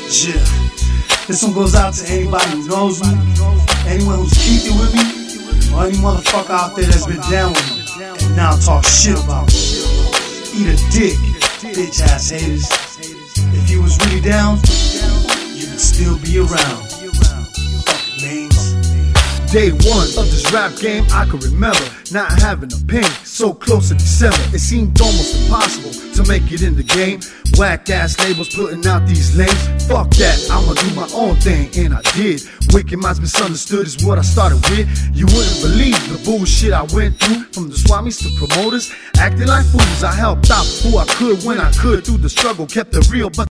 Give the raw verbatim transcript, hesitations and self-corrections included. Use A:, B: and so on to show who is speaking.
A: Yeah. This one goes out to anybody who knows me, anyone who's keeping with me, or any motherfucker out there that's been down with me and now talk shit about me. Eat a dick, bitch ass haters. If you was really down, you would still be around. Fucking names.
B: Day one of this rap game, I can remember not having a penny, so close to December. It seemed almost impossible to make it in the game. Whack ass labels putting out these lanes. Fuck that, I'ma do my own thing, and I did. Wicked minds misunderstood is what I started with. You wouldn't believe the bullshit I went through, from the swamis to promoters, acting like fools. I helped out who I could when I could through the struggle, kept it real, but